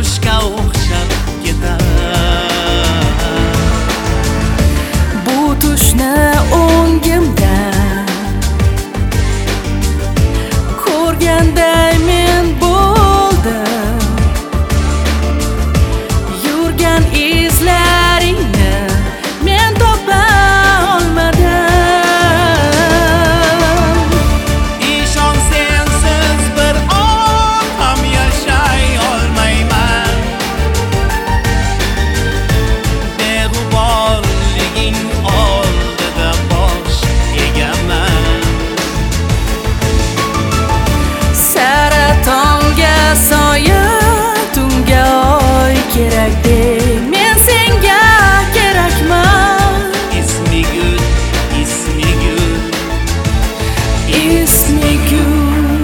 qushga o'xshab ketar. Bu tushni o'ngimda ko'rganday men bo'ldim. Yurgan izlaringni men topa olmadim. Ishon, sensiz bir on ham yashay olmayman. Beg'uborliging oldida bosh egaman. Saratonga soya, tunga oy kerak deb men senga kerakman. Ismi gul, ismi gul. Ismi gul.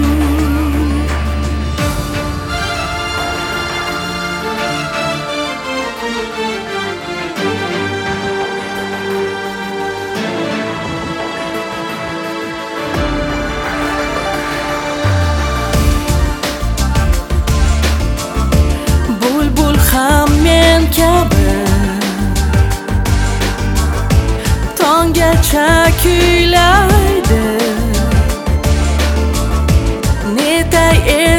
Bulbul ham men kabi tonggacha kuylaydi. Netay